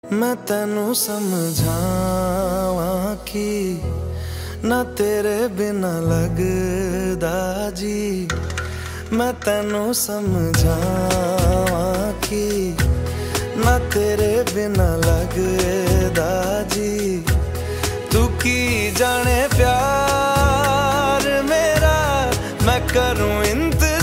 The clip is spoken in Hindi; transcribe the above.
मैं तेनू समझावां कि ना तेरे बिना लगदा जी। मैं तेनू समझावां कि ना तेरे बिना लगदा जी। तू की जाने प्यार मेरा मैं करूं इंतजार।